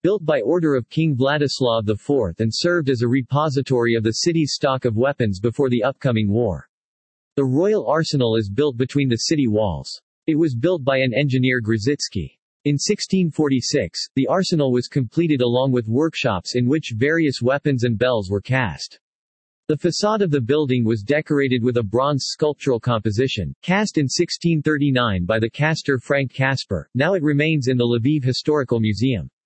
Built by order of King Vladislav IV and served as a repository of the city's stock of weapons before the upcoming war. The Royal Arsenal is built between the city walls. It was built by an engineer Grzycki. In 1646, the arsenal was completed along with workshops in which various weapons and bells were cast. The facade of the building was decorated with a bronze sculptural composition, cast in 1639 by the caster Frank Kasper. Now it remains in the Lviv Historical Museum.